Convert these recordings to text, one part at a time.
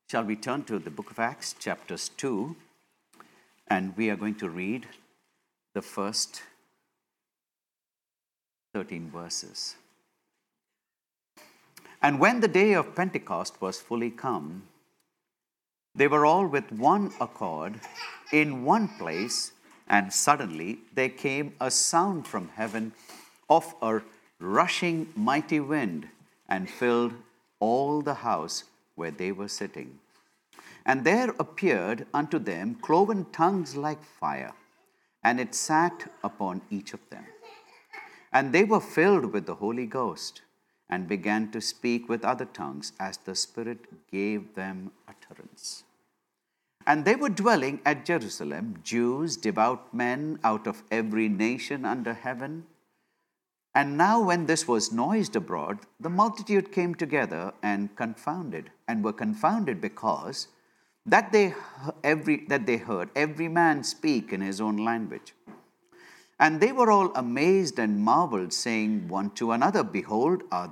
Shall we turn to the book of Acts, chapters 2, and we are going to read the first 13 verses. And when the day of Pentecost was fully come, they were all with one accord in one place, and suddenly there came a sound from heaven of a rushing mighty wind, and filled all the house where they were sitting. And there appeared unto them cloven tongues like fire, and it sat upon each of them. And they were filled with the Holy Ghost, and began to speak with other tongues as the Spirit gave them utterance. And they were dwelling at Jerusalem, Jews, devout men out of every nation under heaven. And now when this was noised abroad, the multitude came together and were confounded because that they heard every man speak in his own language. And they were all amazed and marveled, saying one to another, Behold, are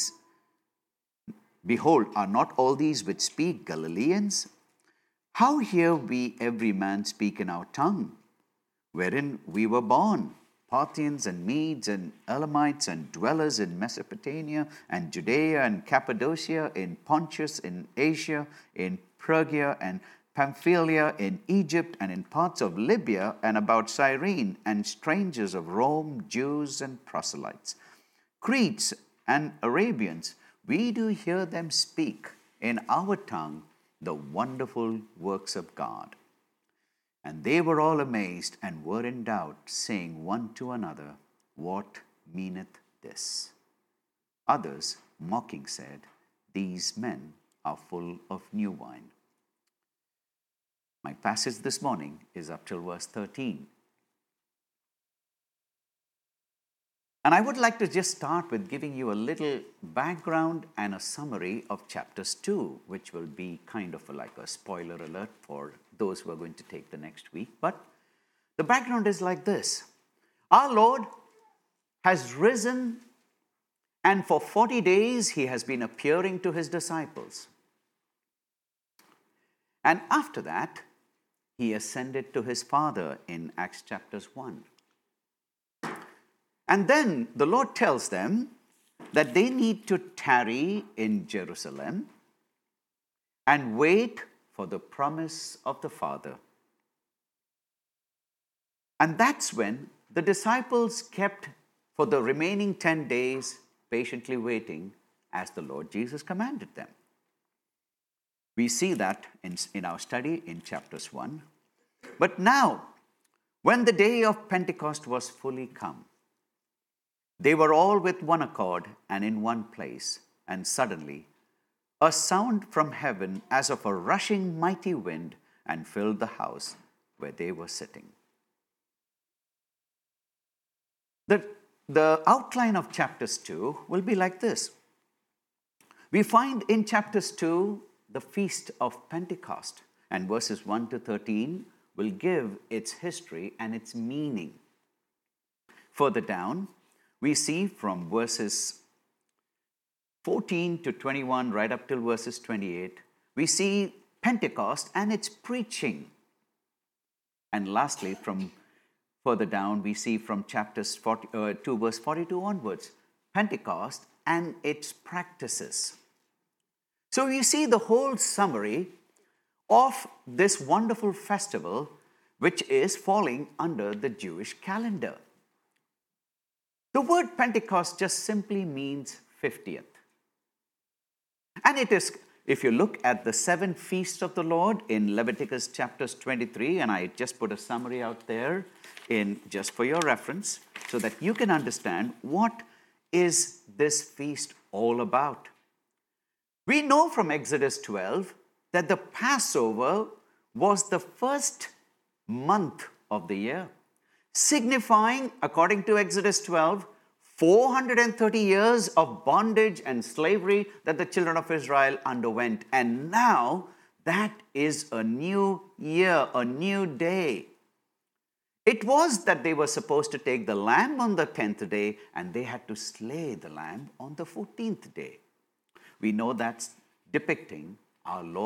not all these which speak Galileans? How hear we every man speak in our tongue, wherein we were born? Parthians and Medes and Elamites and dwellers in Mesopotamia and Judea and Cappadocia, in Pontus, in Asia, in Phrygia and Pamphylia, in Egypt and in parts of Libya and about Cyrene, and strangers of Rome, Jews and proselytes, Cretes and Arabians, we do hear them speak in our tongue the wonderful works of God. And they were all amazed and were in doubt, saying one to another, What meaneth this? Others, mocking, said, These men are full of new wine. My passage this morning is up till verse 13. And I would like to just start with giving you a little background and a summary of chapters 2, which will be kind of like a spoiler alert for those who are going to take the next week. But the background is like this. Our Lord has risen, and for 40 days he has been appearing to his disciples. And after that, he ascended to his Father in Acts chapters 1. And then the Lord tells them that they need to tarry in Jerusalem and wait for the promise of the Father. And that's when the disciples kept for the remaining 10 days patiently waiting as the Lord Jesus commanded them. We see that in our study in chapters 1. But now, when the day of Pentecost was fully come, they were all with one accord and in one place, and suddenly a sound from heaven as of a rushing mighty wind, and filled the house where they were sitting. The outline of chapters 2 will be like this. We find in chapters 2 the feast of Pentecost, and verses 1 to 13 will give its history and its meaning. Further down, we see from verses 14 to 21 right up till verses 28, we see Pentecost and its preaching. And lastly, from further down, we see from chapters 2 verse 42 onwards, Pentecost and its practices. So you see the whole summary of this wonderful festival, which is falling under the Jewish calendar. The word Pentecost just simply means 50th. And it is, if you look at the 7 feasts of the Lord in Leviticus chapters 23, and I just put a summary out there just for your reference, so that you can understand what is this feast all about. We know from Exodus 12 that the Passover was the first month of the year, signifying, according to Exodus 12, 430 years of bondage and slavery that the children of Israel underwent. And now that is a new year, a new day. It was that they were supposed to take the lamb on the 10th day, and they had to slay the lamb on the 14th day. We know that's depicting our Lord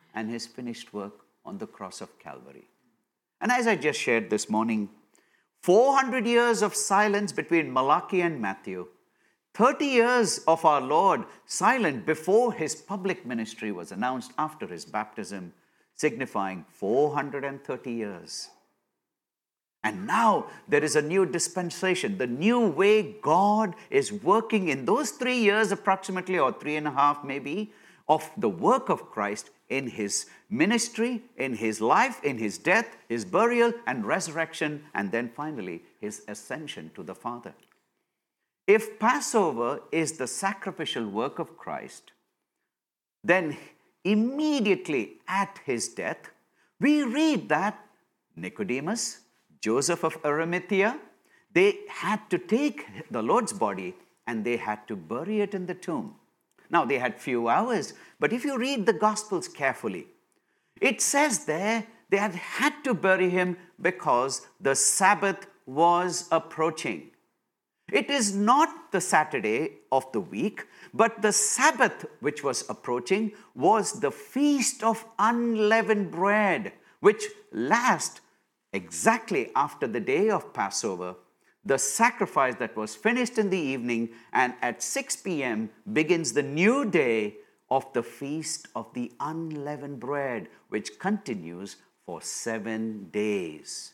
and his finished work on the cross of Calvary. And as I just shared this morning, 400 years of silence between Malachi and Matthew, 30 years of our Lord silent before his public ministry was announced after his baptism, signifying 430 years. And now there is a new dispensation, the new way God is working in those 3 years approximately, or 3.5 maybe, of the work of Christ in his ministry, in his life, in his death, his burial and resurrection, and then finally his ascension to the Father. If Passover is the sacrificial work of Christ, then immediately at his death, we read that Nicodemus, Joseph of Arimathea, they had to take the Lord's body and they had to bury it in the tomb. Now, they had few hours, but if you read the Gospels carefully, it says there they had to bury him because the Sabbath was approaching. It is not the Saturday of the week, but the Sabbath which was approaching was the Feast of Unleavened Bread, which lasts exactly after the day of Passover, the sacrifice that was finished in the evening, and at 6 p.m. begins the new day of the Feast of the Unleavened Bread, which continues for 7 days.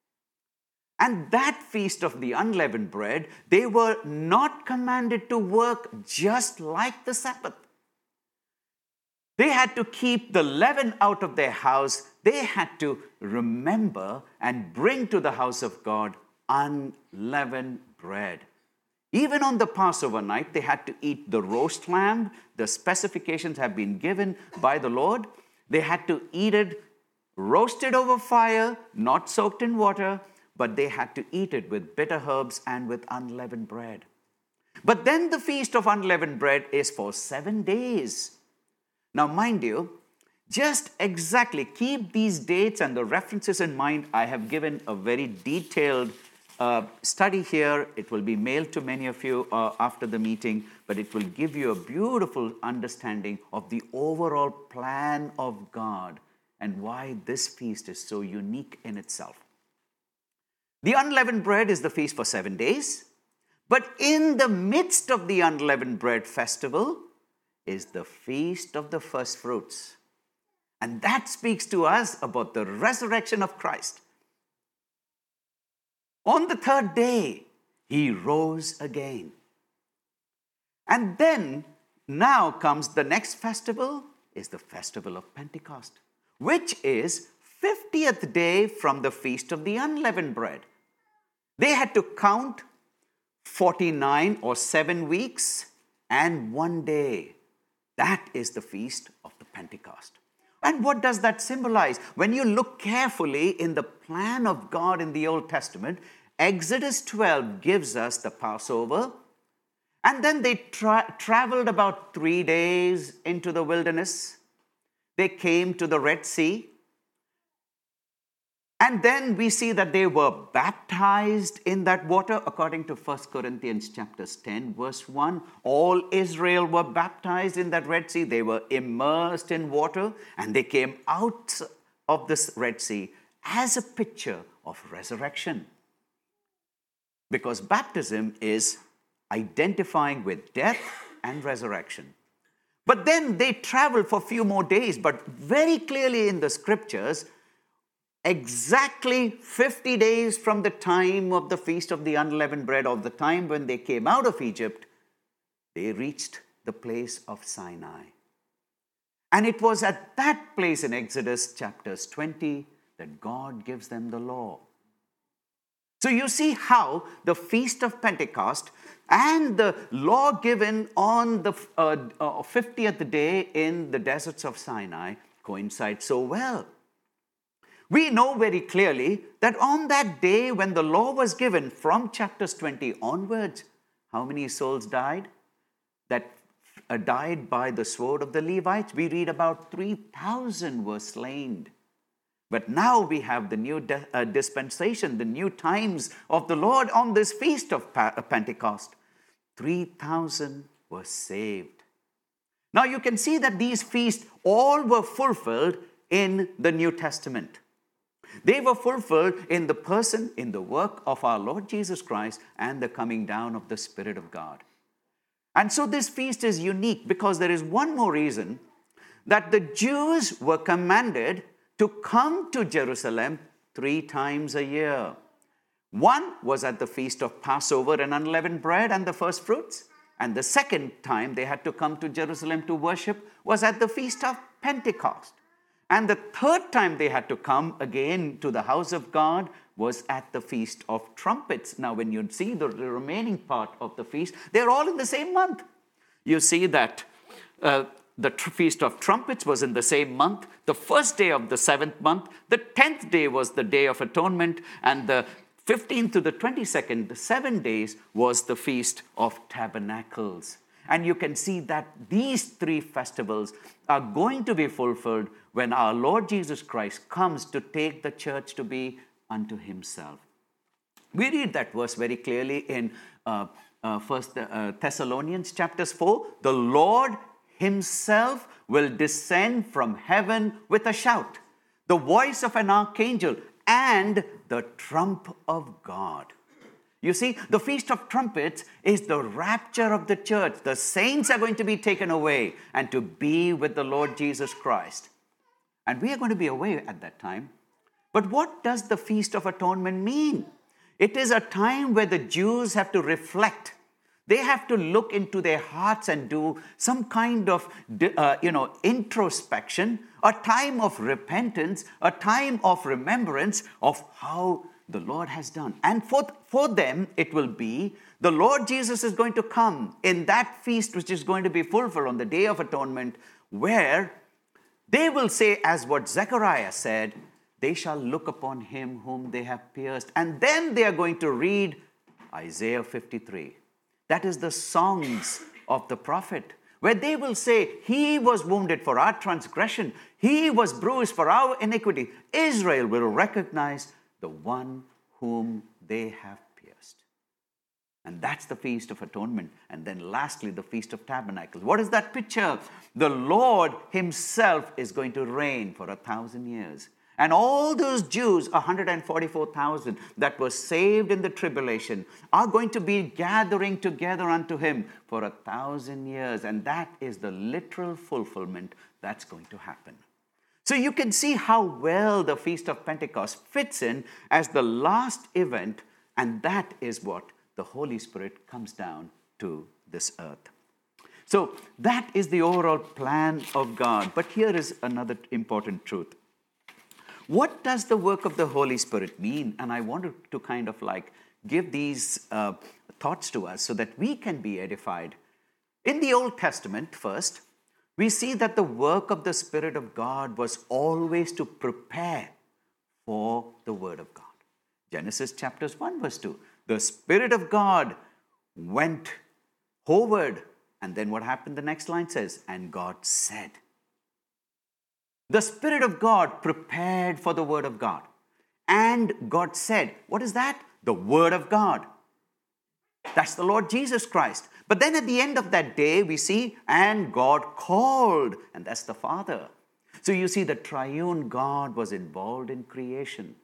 And that Feast of the Unleavened Bread, they were not commanded to work just like the Sabbath. They had to keep the leaven out of their house. They had to remember and bring to the house of God unleavened bread. Even on the Passover night, they had to eat the roast lamb. The specifications have been given by the Lord. They had to eat it roasted over fire, not soaked in water, but they had to eat it with bitter herbs and with unleavened bread. But then the Feast of Unleavened Bread is for 7 days. Now, mind you, just exactly keep these dates and the references in mind. I have given a very detailed study here. It will be mailed to many of you after the meeting, but it will give you a beautiful understanding of the overall plan of God and why this feast is so unique in itself. The unleavened bread is the feast for 7 days, but in the midst of the unleavened bread festival is the feast of the first fruits. And that speaks to us about the resurrection of Christ. On the 3rd day, he rose again. And then, now comes the next festival, is the festival of Pentecost, which is 50th day from the feast of the unleavened bread. They had to count 49 or 7 weeks and 1 day. That is the feast of the Pentecost. And what does that symbolize? When you look carefully in the plan of God in the Old Testament, Exodus 12 gives us the Passover, and then they traveled about 3 days into the wilderness. They came to the Red Sea. And then we see that they were baptized in that water, according to 1 Corinthians chapters 10, verse 1. All Israel were baptized in that Red Sea. They were immersed in water, and they came out of this Red Sea as a picture of resurrection. Because baptism is identifying with death and resurrection. But then they traveled for a few more days, but very clearly in the scriptures, exactly 50 days from the time of the Feast of the Unleavened Bread, or the time when they came out of Egypt, they reached the place of Sinai. And it was at that place in Exodus chapters 20 that God gives them the law. So you see how the Feast of Pentecost and the law given on the 50th day in the deserts of Sinai coincide so well. We know very clearly that on that day when the law was given from chapters 20 onwards, how many souls died? That died by the sword of the Levites. We read about 3,000 were slain. But now we have the new dispensation, the new times of the Lord on this feast of Pentecost. 3,000 were saved. Now you can see that these feasts all were fulfilled in the New Testament. They were fulfilled in the person, in the work of our Lord Jesus Christ and the coming down of the Spirit of God. And so this feast is unique because there is one more reason, that the Jews were commanded to come to Jerusalem 3 times a year. One was at the feast of Passover and unleavened bread and the first fruits. And the second time they had to come to Jerusalem to worship was at the feast of Pentecost. And the third time they had to come again to the house of God was at the Feast of Trumpets. Now, when you see the remaining part of the feast, they're all in the same month. You see that the Feast of Trumpets was in the same month. The first day of the 7th month, the 10th day was the Day of Atonement, and the 15th to the 22nd, the 7 days, was the Feast of Tabernacles. And you can see that these 3 festivals are going to be fulfilled when our Lord Jesus Christ comes to take the church to be unto himself. We read that verse very clearly in 1 Thessalonians chapters 4. The Lord himself will descend from heaven with a shout, the voice of an archangel, and the trump of God. You see, the Feast of Trumpets is the rapture of the church. The saints are going to be taken away and to be with the Lord Jesus Christ. And we are going to be away at that time. But what does the Feast of Atonement mean? It is a time where the Jews have to reflect. They have to look into their hearts and do some kind of, introspection, a time of repentance, a time of remembrance of how the Lord has done. And for them, it will be the Lord Jesus is going to come in that feast which is going to be fulfilled on the Day of Atonement, where they will say, as what Zechariah said, they shall look upon him whom they have pierced. And then they are going to read Isaiah 53. That is the songs of the prophet, where they will say, he was wounded for our transgression, he was bruised for our iniquity. Israel will recognize the one whom they have pierced. And that's the Feast of Atonement. And then lastly, the Feast of Tabernacles. What is that picture? The Lord himself is going to reign for 1,000 years. And all those Jews, 144,000 that were saved in the tribulation, are going to be gathering together unto him for 1,000 years. And that is the literal fulfillment that's going to happen. So you can see how well the Feast of Pentecost fits in as the last event, and that is what the Holy Spirit comes down to this earth. So that is the overall plan of God. But here is another important truth. What does the work of the Holy Spirit mean? And I wanted to kind of give these thoughts to us so that we can be edified. In the Old Testament, first, we see that the work of the Spirit of God was always to prepare for the Word of God. Genesis chapters 1 verse 2. The Spirit of God went, hovered, and then what happened? The next line says, and God said. The Spirit of God prepared for the Word of God. And God said, what is that? The Word of God. That's the Lord Jesus Christ. But then at the end of that day, we see, and God called, and that's the Father. So you see, the triune God was involved in creation.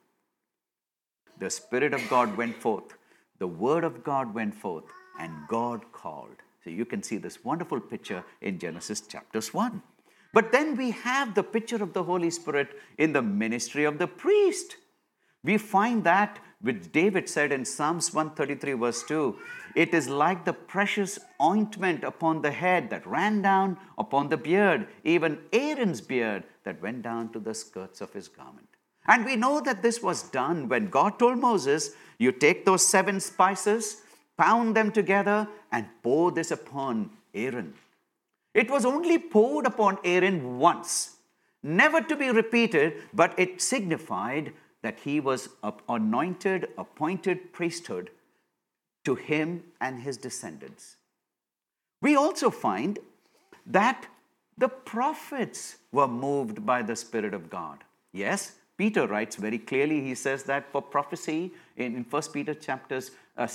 The Spirit of God went forth. The Word of God went forth, and God called. So you can see this wonderful picture in Genesis chapters 1. But then we have the picture of the Holy Spirit in the ministry of the priest. We find that which David said in Psalms 133 verse 2, it is like the precious ointment upon the head that ran down upon the beard, even Aaron's beard that went down to the skirts of his garment. And we know that this was done when God told Moses, you take those 7 spices, pound them together, and pour this upon Aaron. It was only poured upon Aaron once, never to be repeated, but it signified that he was anointed, appointed priesthood to him and his descendants. We also find that the prophets were moved by the Spirit of God. Yes, Peter writes very clearly. He says that for prophecy in 2 Peter chapters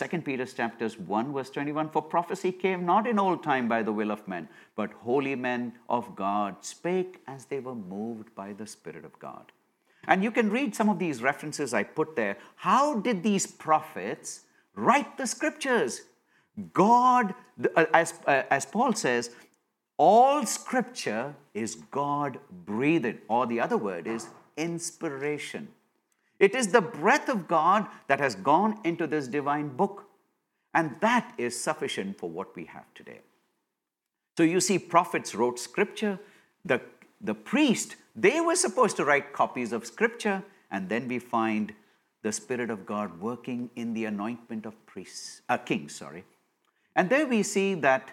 1 verse 21, for prophecy came not in old time by the will of men, but holy men of God spake as they were moved by the Spirit of God. And you can read some of these references I put there. How did these prophets write the scriptures? God, as Paul says, all scripture is God breathed, or the other word is inspiration. It is the breath of God that has gone into this divine book, and that is sufficient for what we have today. So you see, prophets wrote scripture. The priest, they were supposed to write copies of scripture, and then we find the Spirit of God working in the anointment of kings. And there we see that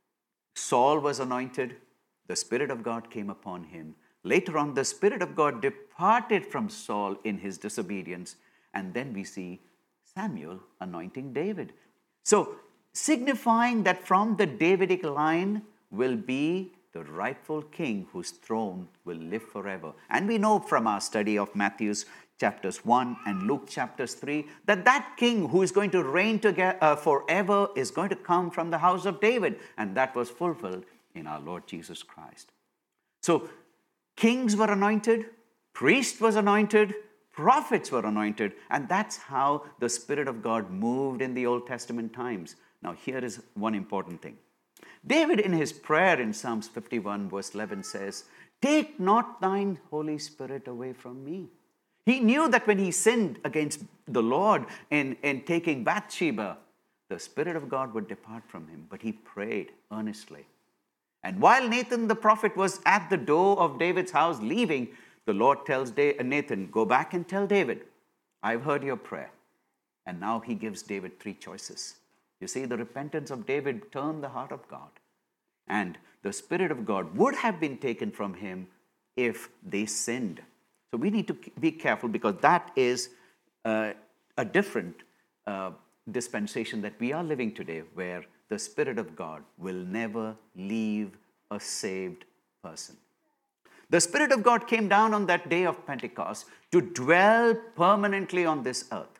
Saul was anointed, the Spirit of God came upon him. Later on, the Spirit of God departed from Saul in his disobedience, and then we see Samuel anointing David. So, signifying that from the Davidic line will be the rightful king whose throne will live forever. And we know from our study of Matthew's chapters 1 and Luke chapters 3 that king who is going to reign forever is going to come from the house of David. And that was fulfilled in our Lord Jesus Christ. So kings were anointed, priests was anointed, prophets were anointed, and that's how the Spirit of God moved in the Old Testament times. Now here is one important thing. David in his prayer in Psalms 51 verse 11 says, "Take not thine Holy Spirit away from me." He knew that when he sinned against the Lord in taking Bathsheba, the Spirit of God would depart from him. But he prayed earnestly. And while Nathan the prophet was at the door of David's house leaving, the Lord tells Nathan, "Go back and tell David, I've heard your prayer." And now he gives David 3 choices. You see, the repentance of David turned the heart of God. And the Spirit of God would have been taken from him if they sinned. So we need to be careful, because that is a different dispensation that we are living today, where the Spirit of God will never leave a saved person. The Spirit of God came down on that day of Pentecost to dwell permanently on this earth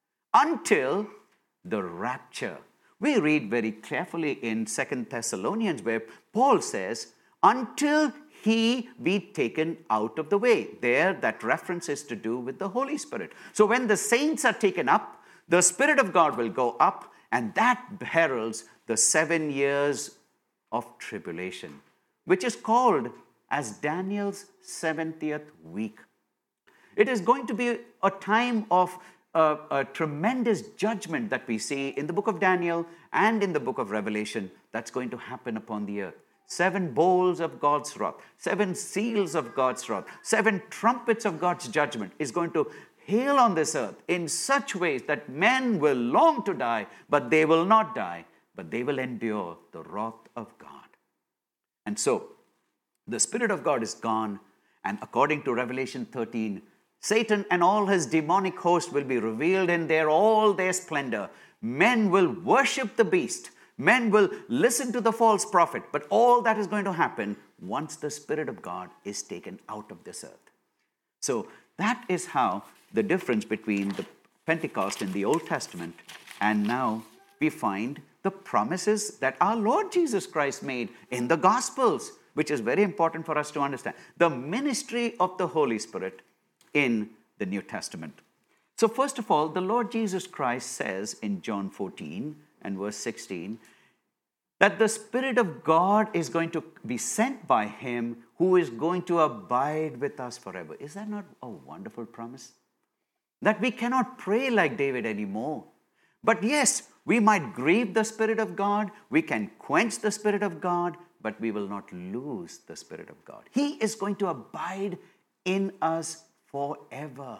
until the rapture. We read very carefully in 2 Thessalonians where Paul says, "Until he be taken out of the way." There, that reference is to do with the Holy Spirit. So when the saints are taken up, the Spirit of God will go up, and that heralds the 7 years of tribulation, which is called as Daniel's 70th week. It is going to be a time of a tremendous judgment that we see in the book of Daniel and in the book of Revelation that's going to happen upon the earth. 7 bowls of God's wrath, 7 seals of God's wrath, 7 trumpets of God's judgment is going to hail on this earth in such ways that men will long to die, but they will not die, but they will endure the wrath of God. And so, the Spirit of God is gone, and according to Revelation 13, Satan and all his demonic host will be revealed in all their splendor. Men will worship the beast. Men will listen to the false prophet. But all that is going to happen once the Spirit of God is taken out of this earth. So that is how the difference between the Pentecost in the Old Testament and now we find the promises that our Lord Jesus Christ made in the Gospels, which is very important for us to understand. The ministry of the Holy Spirit in the New Testament. So first of all, the Lord Jesus Christ says in John 14 and verse 16 that the Spirit of God is going to be sent by him who is going to abide with us forever. Is that not a wonderful promise? That we cannot pray like David anymore. But yes, we might grieve the Spirit of God, we can quench the Spirit of God, but we will not lose the Spirit of God. He is going to abide in us forever.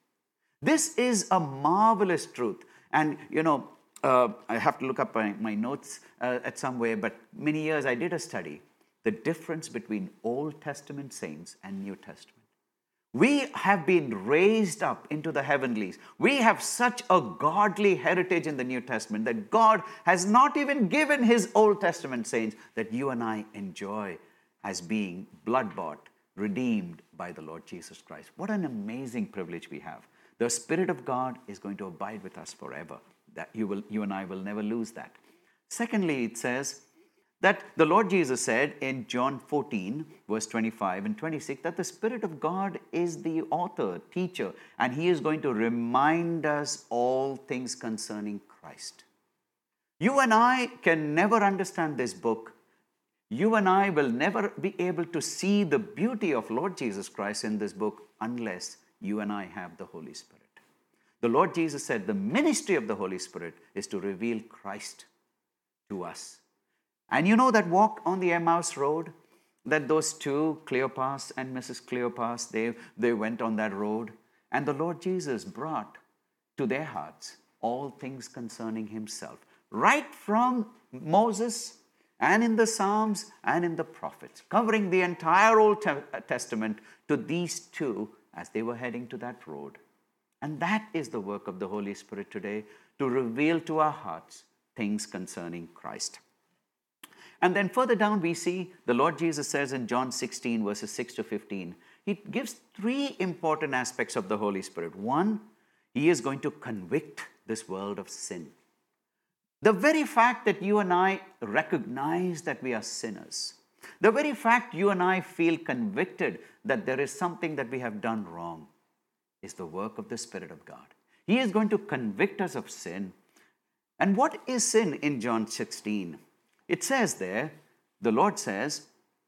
This is a marvelous truth. And, I have to look up my notes at somewhere, but many years I did a study, the difference between Old Testament saints and New Testament. We have been raised up into the heavenlies. We have such a godly heritage in the New Testament that God has not even given his Old Testament saints that you and I enjoy as being blood-bought redeemed by the Lord Jesus Christ. What an amazing privilege we have. The Spirit of God is going to abide with us forever. That you and I will never lose that. Secondly, it says that the Lord Jesus said in John 14, verse 25 and 26, that the Spirit of God is the author, teacher, and He is going to remind us all things concerning Christ. You and I can never understand this book. You and I will never be able to see the beauty of Lord Jesus Christ in this book unless you and I have the Holy Spirit. The Lord Jesus said the ministry of the Holy Spirit is to reveal Christ to us. And you know that walk on the Emmaus Road, that those two, Cleopas and Mrs. Cleopas, they went on that road, and the Lord Jesus brought to their hearts all things concerning Himself, right from Moses and in the Psalms and in the prophets, covering the entire Old Testament to these two as they were heading to that road. And that is the work of the Holy Spirit today, to reveal to our hearts things concerning Christ. And then further down we see the Lord Jesus says in John 16 verses 6 to 15, He gives three important aspects of the Holy Spirit. One, He is going to convict this world of sin. The very fact that you and I recognize that we are sinners, the very fact you and I feel convicted that there is something that we have done wrong, is the work of the Spirit of God. He is going to convict us of sin. And what is sin in John 16? It says there, the Lord says,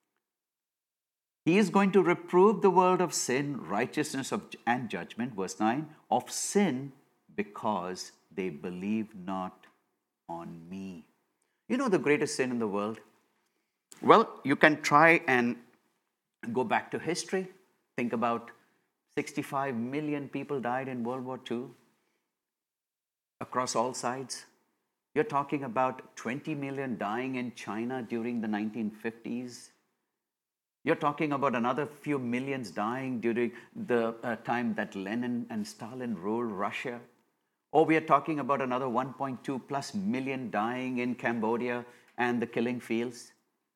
He is going to reprove the world of sin, righteousness and judgment, verse 9, of sin because they believe not on me. You know the greatest sin in the world? Well, you can try and go back to history. Think about 65 million people died in World War II across all sides. You're talking about 20 million dying in China during the 1950s. You're talking about another few millions dying during the time that Lenin and Stalin ruled Russia. Or we are talking about another 1.2 plus million dying in Cambodia and the killing fields.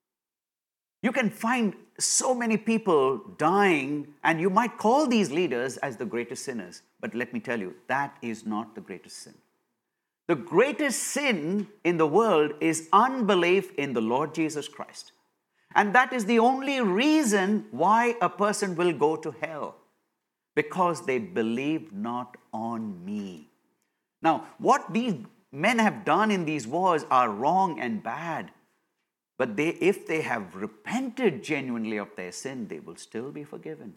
You can find so many people dying, and you might call these leaders as the greatest sinners. But let me tell you, that is not the greatest sin. The greatest sin in the world is unbelief in the Lord Jesus Christ. And that is the only reason why a person will go to hell. Because they believe not on me. Now, what these men have done in these wars are wrong and bad. But if they have repented genuinely of their sin, they will still be forgiven.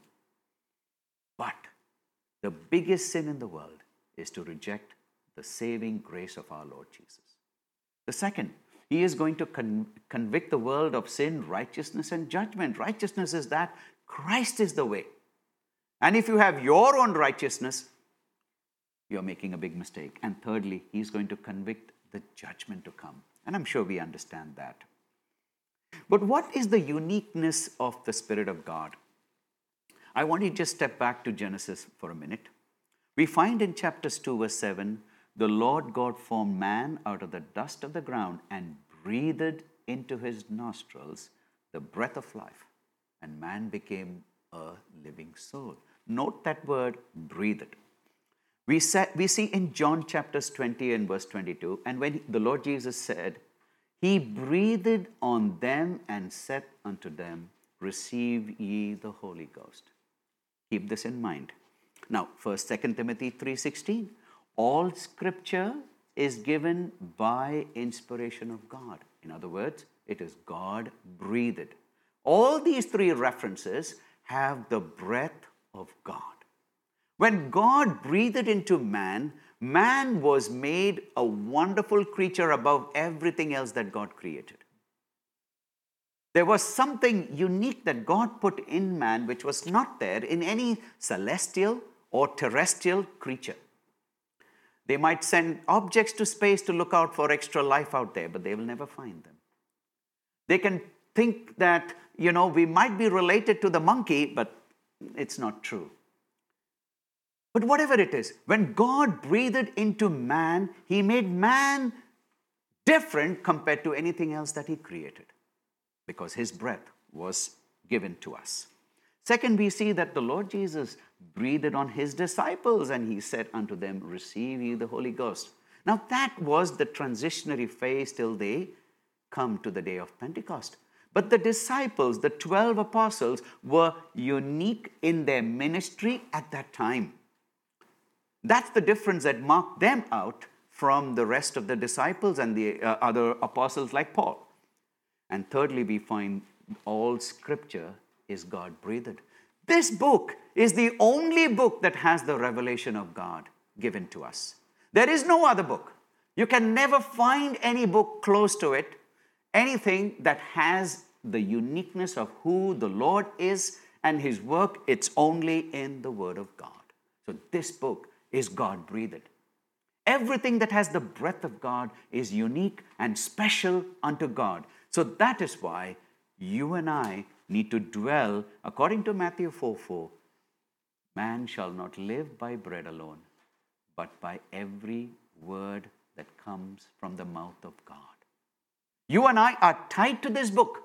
But the biggest sin in the world is to reject the saving grace of our Lord Jesus. The second, He is going to convict the world of sin, righteousness, and judgment. Righteousness is that Christ is the way. And if you have your own righteousness, you're making a big mistake. And thirdly, He's going to convict the judgment to come. And I'm sure we understand that. But what is the uniqueness of the Spirit of God? I want you to just step back to Genesis for a minute. We find in chapters 2 verse 7, the Lord God formed man out of the dust of the ground and breathed into his nostrils the breath of life, and man became a living soul. Note that word, breathed. We see in John chapters 20 and verse 22, and when the Lord Jesus said, He breathed on them and said unto them, Receive ye the Holy Ghost. Keep this in mind. Now, 2 Timothy 3:16, all scripture is given by inspiration of God. In other words, it is God breathed. All these three references have the breath of God. When God breathed into man, man was made a wonderful creature above everything else that God created. There was something unique that God put in man which was not there in any celestial or terrestrial creature. They might send objects to space to look out for extra life out there, but they will never find them. They can think that, we might be related to the monkey, but it's not true. But whatever it is, when God breathed into man, He made man different compared to anything else that He created, because His breath was given to us. Second, we see that the Lord Jesus breathed on his disciples and he said unto them, receive ye the Holy Ghost. Now that was the transitionary phase till they come to the day of Pentecost. But the disciples, the 12 apostles, were unique in their ministry at that time. That's the difference that marked them out from the rest of the disciples and the other apostles like Paul. And thirdly, we find all scripture is God-breathed. This book is the only book that has the revelation of God given to us. There is no other book. You can never find any book close to it, anything that has the uniqueness of who the Lord is and his work. It's only in the Word of God. So this book is God-breathed. Everything that has the breath of God is unique and special unto God. So that is why you and I need to dwell, according to Matthew 4:4, man shall not live by bread alone, but by every word that comes from the mouth of God. You and I are tied to this book.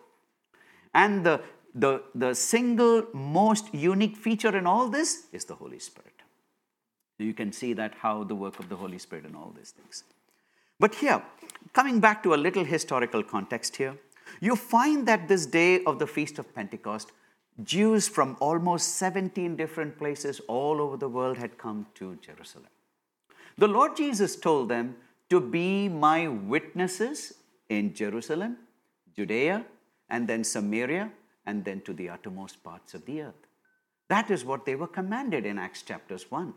And the single most unique feature in all this is the Holy Spirit. You can see that how the work of the Holy Spirit and all these things. But here, coming back to a little historical context here, you find that this day of the Feast of Pentecost, Jews from almost 17 different places all over the world had come to Jerusalem. The Lord Jesus told them to be my witnesses in Jerusalem, Judea, and then Samaria, and then to the uttermost parts of the earth. That is what they were commanded in Acts chapters 1.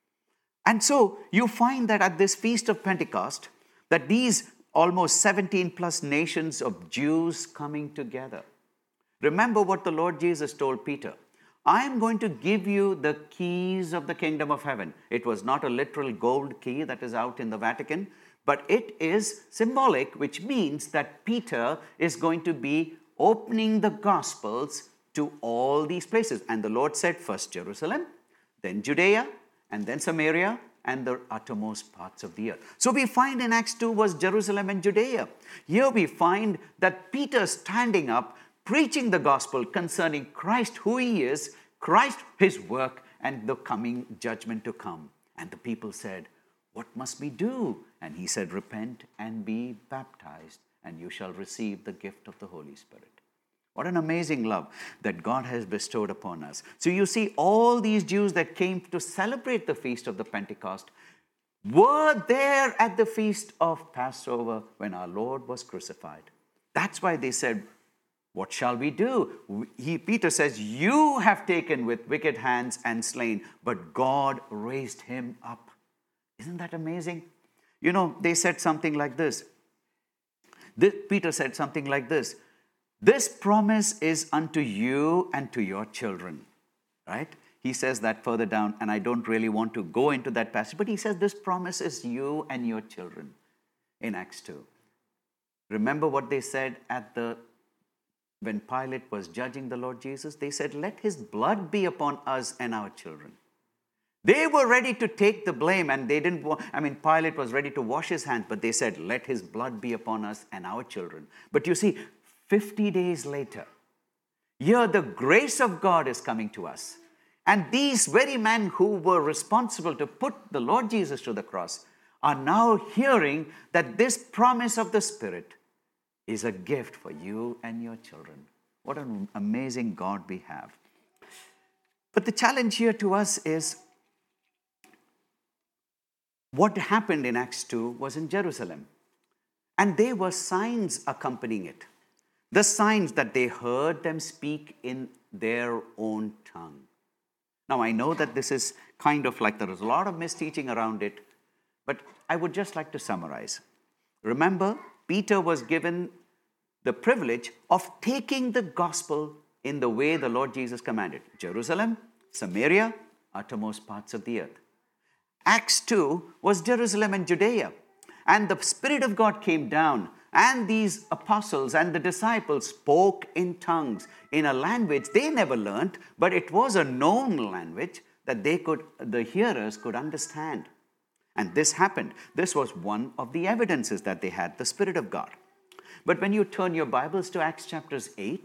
And so you find that at this Feast of Pentecost, that these almost 17 plus nations of Jews coming together. Remember what the Lord Jesus told Peter. I am going to give you the keys of the kingdom of heaven. It was not a literal gold key that is out in the Vatican, but it is symbolic, which means that Peter is going to be opening the Gospels to all these places. And the Lord said first Jerusalem, then Judea, and then Samaria, and the uttermost parts of the earth. So we find in Acts 2 was Jerusalem and Judea. Here we find that Peter standing up, preaching the gospel concerning Christ, who he is, Christ, his work, and the coming judgment to come. And the people said, what must we do? And he said, repent and be baptized, and you shall receive the gift of the Holy Spirit. What an amazing love that God has bestowed upon us. So you see, all these Jews that came to celebrate the feast of the Pentecost were there at the feast of Passover when our Lord was crucified. That's why they said, what shall we do? Peter says, you have taken with wicked hands and slain, but God raised him up. Isn't that amazing? You know, they said something like this. Peter said something like this. This promise is unto you and to your children, right? He says that further down, and I don't really want to go into that passage, but he says this promise is you and your children in Acts 2. Remember what they said when Pilate was judging the Lord Jesus? They said, let his blood be upon us and our children. They were ready to take the blame, and Pilate was ready to wash his hands, but they said, let his blood be upon us and our children. But you see, 50 days later, here the grace of God is coming to us. And these very men who were responsible to put the Lord Jesus to the cross are now hearing that this promise of the Spirit is a gift for you and your children. What an amazing God we have. But the challenge here to us is, what happened in Acts 2 was in Jerusalem. And there were signs accompanying it. The signs that they heard them speak in their own tongue. Now, I know that this is kind of like there is a lot of misteaching around it, but I would just like to summarize. Remember, Peter was given the privilege of taking the gospel in the way the Lord Jesus commanded. Jerusalem, Samaria, uttermost parts of the earth. Acts 2 was Jerusalem and Judea. And the Spirit of God came down, and these apostles and the disciples spoke in tongues in a language they never learned, but it was a known language that the hearers could understand. And this happened. This was one of the evidences that they had the Spirit of God. But when you turn your Bibles to Acts chapters 8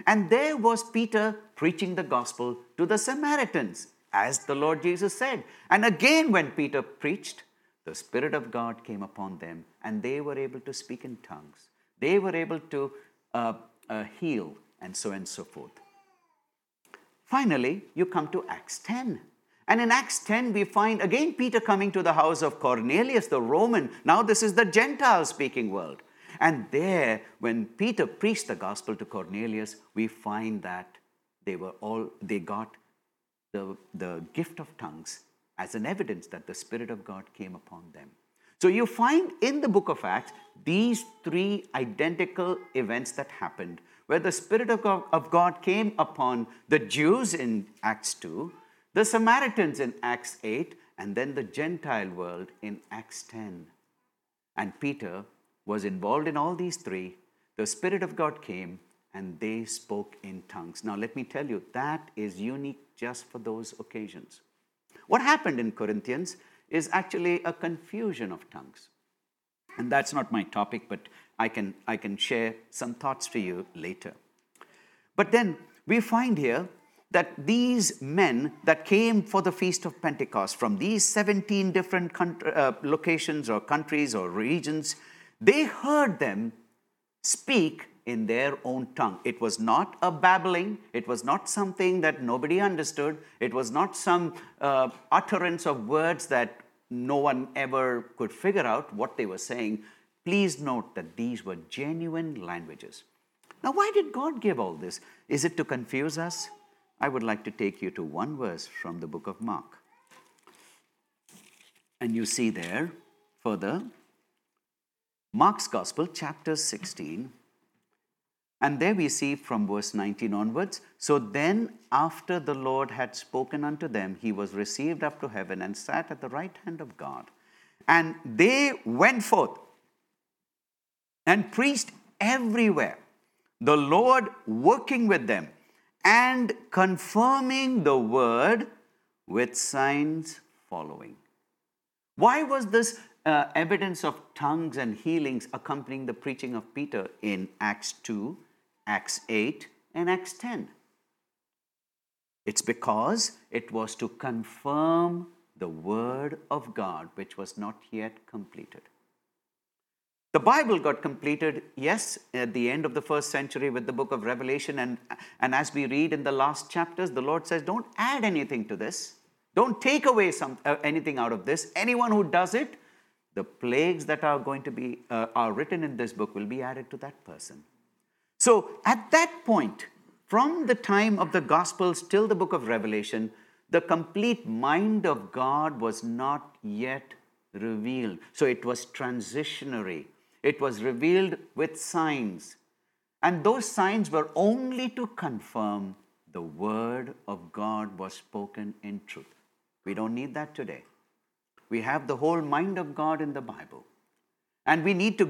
And there was Peter preaching the gospel to the Samaritans, as the Lord Jesus said. And again, when Peter preached, the Spirit of God came upon them, and they were able to speak in tongues. They were able to heal, and so forth. Finally, you come to Acts 10. And in Acts 10, we find again Peter coming to the house of Cornelius, the Roman. Now this is the Gentile-speaking world. And there, when Peter preached the gospel to Cornelius, we find that they got the gift of tongues as an evidence that the Spirit of God came upon them. So you find in the book of Acts these three identical events that happened, where the Spirit of God came upon the Jews in Acts 2, the Samaritans in Acts 8, and then the Gentile world in Acts 10. And Peter was involved in all these three. The Spirit of God came, and they spoke in tongues. Now let me tell you, that is unique just for those occasions. What happened in Corinthians is actually a confusion of tongues. And that's not my topic, but I can share some thoughts to you later. But then we find here that these men that came for the Feast of Pentecost from these 17 different locations or countries or regions, they heard them speak in their own tongue. It was not a babbling. It was not something that nobody understood. It was not some utterance of words that no one ever could figure out what they were saying. Please note that these were genuine languages. Now, why did God give all this? Is it to confuse us? I would like to take you to one verse from the book of Mark. And you see there further, Mark's Gospel, chapter 16. And there we see from verse 19 onwards, so then after the Lord had spoken unto them, he was received up to heaven and sat at the right hand of God. And they went forth and preached everywhere, the Lord working with them and confirming the word with signs following. Why was this evidence of tongues and healings accompanying the preaching of Peter in Acts 2, Acts 8, and Acts 10? It's because it was to confirm the word of God, which was not yet completed. The Bible got completed, yes, at the end of the first century with the book of Revelation. And as we read in the last chapters, the Lord says, don't add anything to this. Don't take away anything out of this. Anyone who does it, the plagues that are going to be are written in this book will be added to that person. So at that point, from the time of the Gospels till the book of Revelation, the complete mind of God was not yet revealed. So it was transitionary. It was revealed with signs. And those signs were only to confirm the word of God was spoken in truth. We don't need that today. We have the whole mind of God in the Bible. And we need to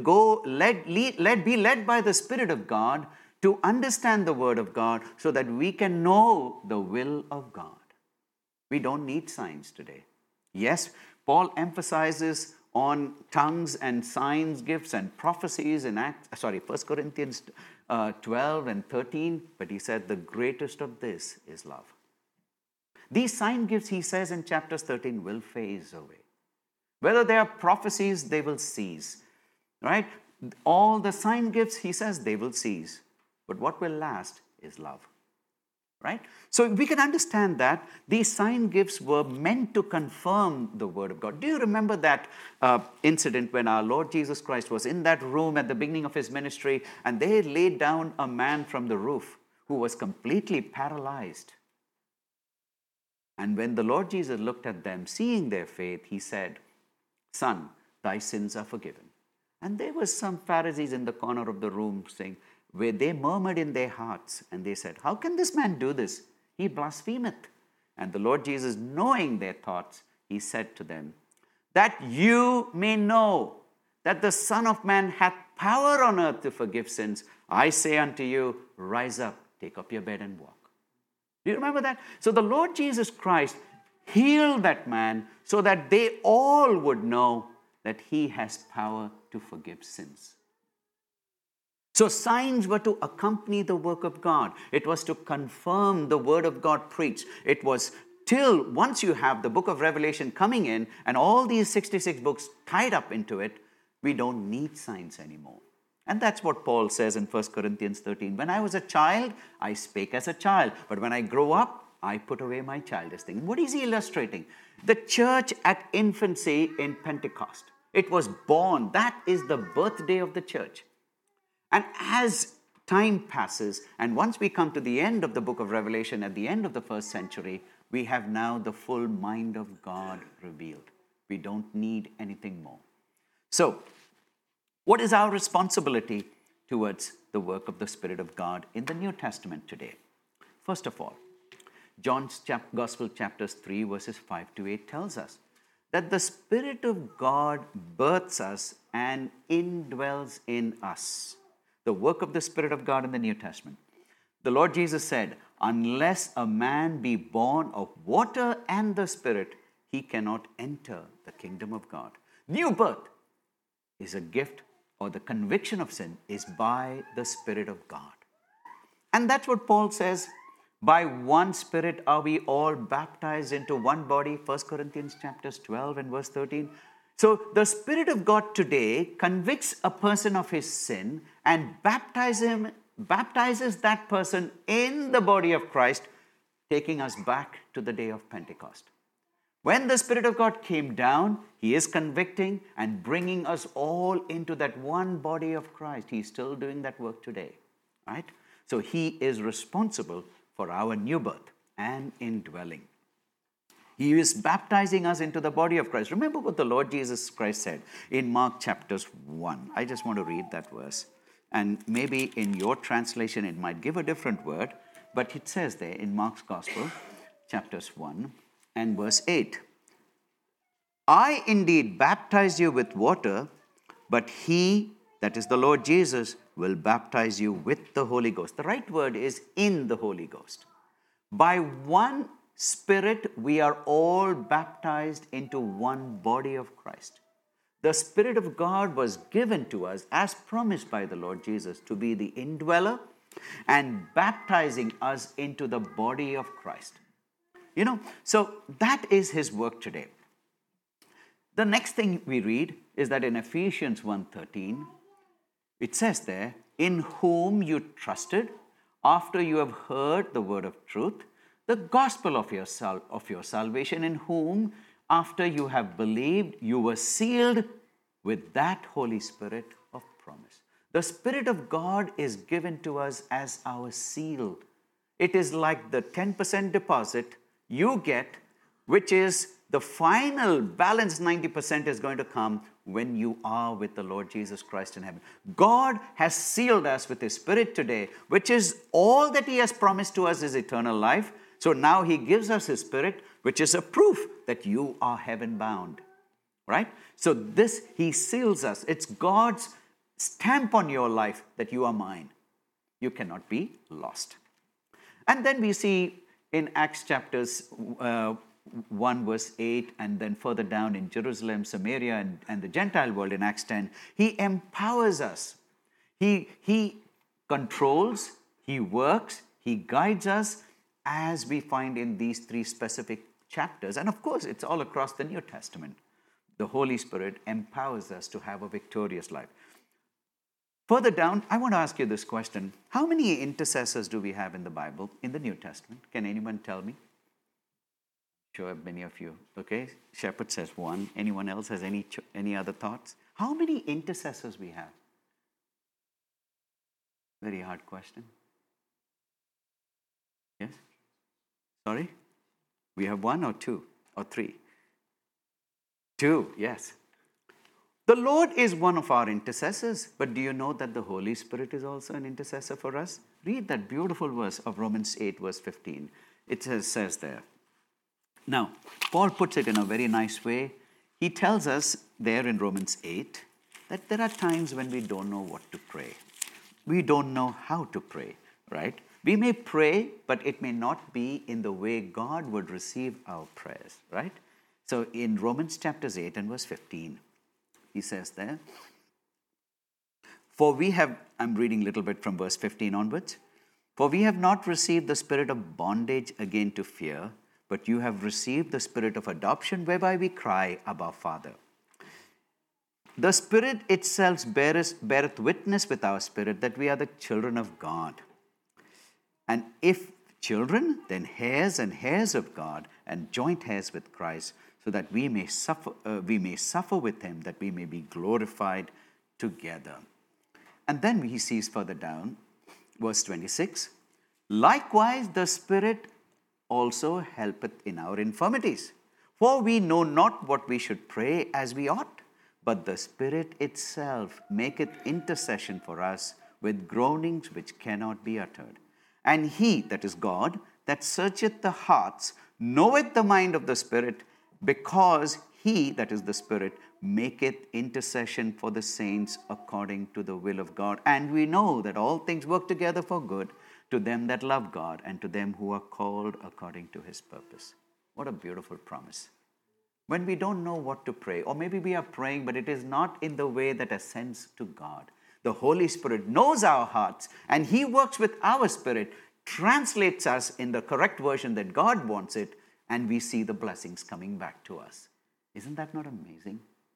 be led by the Spirit of God to understand the word of God so that we can know the will of God. We don't need signs today. Yes, Paul emphasizes on tongues and signs, gifts and prophecies in 1 Corinthians 12 and 13, but he said the greatest of this is love. These sign gifts, he says in chapters 13, will phase away. Whether they are prophecies, they will cease. Right? All the sign gifts, he says, they will cease. But what will last is love. Right? So we can understand that these sign gifts were meant to confirm the word of God. Do you remember that incident when our Lord Jesus Christ was in that room at the beginning of his ministry, and they laid down a man from the roof who was completely paralyzed? And when the Lord Jesus looked at them, seeing their faith, he said, "Son, thy sins are forgiven." And there were some Pharisees in the corner of the room saying, where they murmured in their hearts, and they said, "How can this man do this? He blasphemeth." And the Lord Jesus, knowing their thoughts, he said to them, "That you may know that the Son of Man hath power on earth to forgive sins, I say unto you, rise up, take up your bed and walk." Do you remember that? So the Lord Jesus Christ healed that man so that they all would know that he has power to forgive sins. So signs were to accompany the work of God. It was to confirm the word of God preached. It was till once you have the book of Revelation coming in and all these 66 books tied up into it, we don't need signs anymore. And that's what Paul says in 1 Corinthians 13. When I was a child, I spake as a child. But when I grow up, I put away my childish thing. What is he illustrating? The church at infancy in Pentecost. It was born. That is the birthday of the church. And as time passes, and once we come to the end of the book of Revelation, at the end of the first century, we have now the full mind of God revealed. We don't need anything more. So, what is our responsibility towards the work of the Spirit of God in the New Testament today? First of all, John's Gospel chapters 3 verses 5 to 8 tells us that the Spirit of God births us and indwells in us. The work of the Spirit of God in the New Testament. The Lord Jesus said, unless a man be born of water and the Spirit, he cannot enter the kingdom of God. New birth is a gift, or the conviction of sin is by the Spirit of God. And that's what Paul says, by one Spirit are we all baptized into one body, 1 Corinthians chapters 12 and verse 13. So the Spirit of God today convicts a person of his sin and baptizes that person in the body of Christ, taking us back to the day of Pentecost. When the Spirit of God came down, he is convicting and bringing us all into that one body of Christ. He's still doing that work today, right? So he is responsible for our new birth and indwelling. He is baptizing us into the body of Christ. Remember what the Lord Jesus Christ said in Mark chapters 1. I just want to read that verse. And maybe in your translation it might give a different word, but it says there in Mark's Gospel, chapters 1 and verse 8. I indeed baptize you with water, but he, that is the Lord Jesus, will baptize you with the Holy Ghost. The right word is in the Holy Ghost. By one Spirit, we are all baptized into one body of Christ. The Spirit of God was given to us as promised by the Lord Jesus to be the indweller and baptizing us into the body of Christ. So that is his work today. The next thing we read is that in Ephesians 1:13, it says there, in whom you trusted after you have heard the word of truth, the gospel of your salvation, in whom, after you have believed, you were sealed with that Holy Spirit of promise. The Spirit of God is given to us as our seal. It is like the 10% deposit you get, which is the final balance 90% is going to come when you are with the Lord Jesus Christ in heaven. God has sealed us with his Spirit today, which is all that he has promised to us is eternal life. So now he gives us his Spirit, which is a proof that you are heaven bound, right? So this, he seals us. It's God's stamp on your life that you are mine. You cannot be lost. And then we see in Acts chapters 1 verse 8 and then further down in Jerusalem, Samaria and the Gentile world in Acts 10, he empowers us. He controls, he works, he guides us, as we find in these three specific chapters. And of course, it's all across the New Testament. The Holy Spirit empowers us to have a victorious life. Further down, I want to ask you this question. How many intercessors do we have in the Bible, in the New Testament? Can anyone tell me? Sure, many of you. Okay, Shepherd says 1. Anyone else has any other thoughts? How many intercessors we have? Very hard question. Yes? Sorry? We have 1 or 2 or 3? 2, yes. The Lord is one of our intercessors, but do you know that the Holy Spirit is also an intercessor for us? Read that beautiful verse of Romans 8, verse 15. It says there. Now, Paul puts it in a very nice way. He tells us there in Romans 8 that there are times when we don't know what to pray. We don't know how to pray, right? We may pray, but it may not be in the way God would receive our prayers, right? So in Romans chapters 8 and verse 15, he says there, I'm reading a little bit from verse 15 onwards. For we have not received the spirit of bondage again to fear, but you have received the spirit of adoption, whereby we cry, Abba, Father. The Spirit itself beareth witness with our spirit that we are the children of God. And if children, then heirs and heirs of God, and joint heirs with Christ, so that we may suffer with him, that we may be glorified together. And then he sees further down, verse 26, likewise the Spirit also helpeth in our infirmities. For we know not what we should pray as we ought, but the Spirit itself maketh intercession for us with groanings which cannot be uttered. And he, that is God, that searcheth the hearts, knoweth the mind of the Spirit, because he, that is the Spirit, maketh intercession for the saints according to the will of God. And we know that all things work together for good to them that love God and to them who are called according to his purpose. What a beautiful promise. When we don't know what to pray, or maybe we are praying, but it is not in the way that ascends to God, the Holy Spirit knows our hearts, and he works with our spirit, translates us in the correct version that God wants it, and we see the blessings coming back to us. Isn't that not amazing?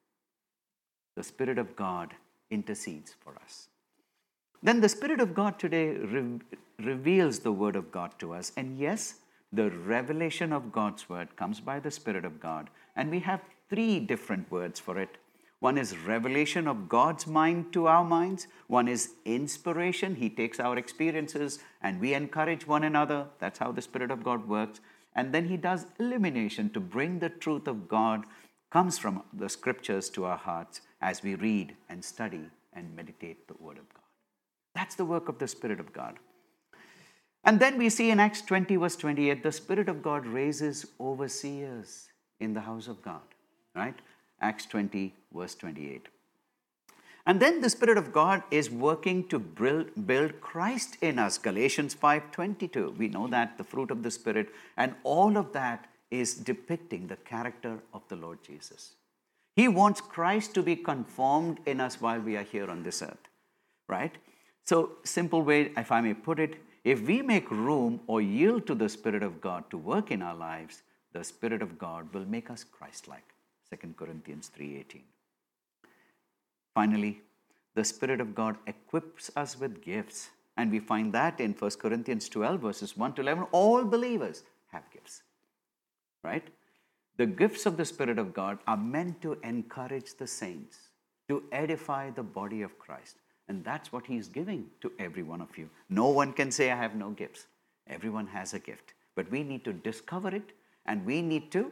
The Spirit of God intercedes for us. Then the Spirit of God today reveals the Word of God to us. And yes, the revelation of God's Word comes by the Spirit of God. And we have 3 different words for it. One is revelation of God's mind to our minds. One is inspiration. He takes our experiences and we encourage one another. That's how the Spirit of God works. And then he does illumination to bring the truth of God, comes from the scriptures to our hearts as we read and study and meditate the Word of God. That's the work of the Spirit of God. And then we see in Acts 20 verse 28, the Spirit of God raises overseers in the house of God, right? Acts 20 verse 28. And then the Spirit of God is working to build Christ in us. Galatians 5:22. We know that, the fruit of the Spirit. And all of that is depicting the character of the Lord Jesus. He wants Christ to be conformed in us while we are here on this earth, right? So, simple way, if I may put it, if we make room or yield to the Spirit of God to work in our lives, the Spirit of God will make us Christ-like. 2 Corinthians 3:18. Finally, the Spirit of God equips us with gifts. And we find that in 1 Corinthians 12, verses 1 to 11. All believers have gifts, right? The gifts of the Spirit of God are meant to encourage the saints, to edify the body of Christ. And that's what he's giving to every one of you. No one can say, I have no gifts. Everyone has a gift. But we need to discover it, and we need to,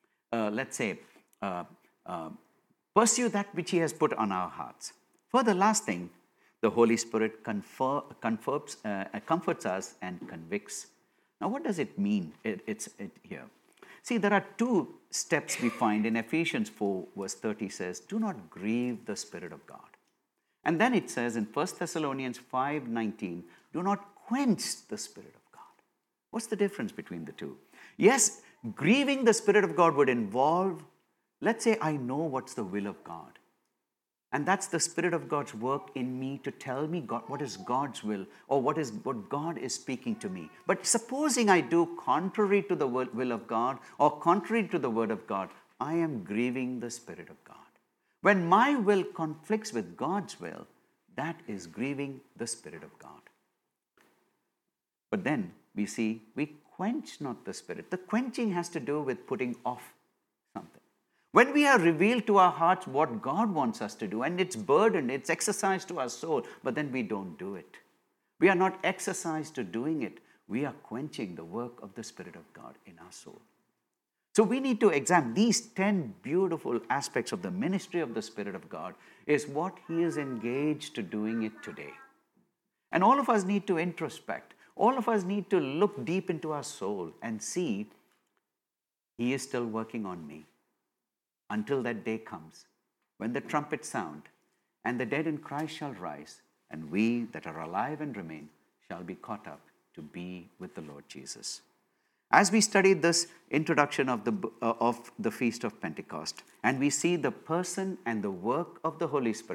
pursue that which he has put on our hearts. For the last thing, the Holy Spirit comforts us and convicts. Now, what does it mean? It's here. See, there are 2 steps we find in Ephesians 4, verse 30 says, do not grieve the Spirit of God. And then it says in 1 Thessalonians 5:19, do not quench the Spirit of God. What's the difference between the 2? Yes, grieving the Spirit of God would involve, let's say I know what's the will of God. And that's the Spirit of God's work in me to tell me what is God's will, or what God is speaking to me. But supposing I do contrary to the will of God or contrary to the Word of God, I am grieving the Spirit of God. When my will conflicts with God's will, that is grieving the Spirit of God. But then we see we quench not the Spirit. The quenching has to do with putting off something. When we are revealed to our hearts what God wants us to do, and it's burdened, it's exercised to our soul, but then we don't do it. We are not exercised to doing it. We are quenching the work of the Spirit of God in our soul. So we need to examine these 10 beautiful aspects of the ministry of the Spirit of God is what he is engaged to doing it today. And all of us need to introspect. All of us need to look deep into our soul and see he is still working on me until that day comes when the trumpet sound and the dead in Christ shall rise, and we that are alive and remain shall be caught up to be with the Lord Jesus. As we study this introduction of the Feast of Pentecost, and we see the person and the work of the Holy Spirit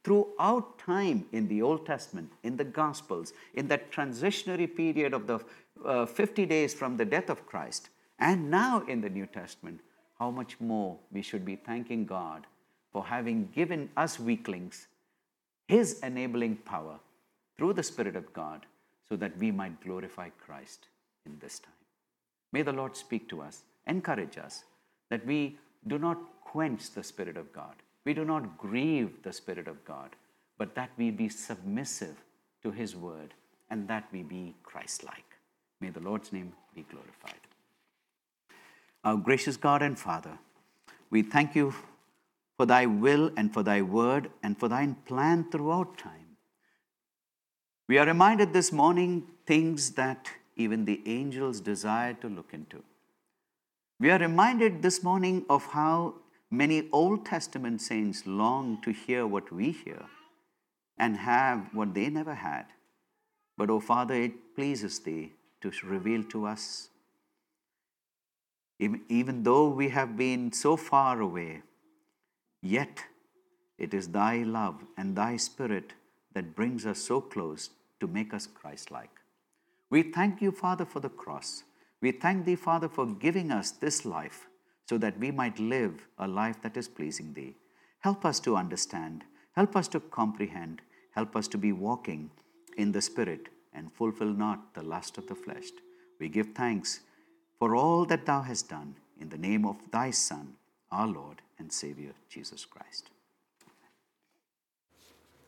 throughout time in the Old Testament, in the Gospels, in that transitionary period of the 50 days from the death of Christ, and now in the New Testament, how much more we should be thanking God for having given us weaklings His enabling power through the Spirit of God so that we might glorify Christ in this time. May the Lord speak to us, encourage us, that we do not quench the Spirit of God. We do not grieve the Spirit of God, but that we be submissive to His word and that we be Christ-like. May the Lord's name be glorified. Our gracious God and Father, we thank you for thy will and for thy word and for thine plan throughout time. We are reminded this morning things that even the angels desire to look into. We are reminded this morning of how many Old Testament saints long to hear what we hear and have what they never had. But, O Father, it pleases thee to reveal to us. Even though we have been so far away, yet it is thy love and thy Spirit that brings us so close to make us Christ-like. We thank you, Father, for the cross. We thank thee, Father, for giving us this life so that we might live a life that is pleasing thee. Help us to understand. Help us to comprehend. Help us to be walking in the Spirit and fulfill not the lust of the flesh. We give thanks for all that thou hast done in the name of thy Son, our Lord and Savior, Jesus Christ.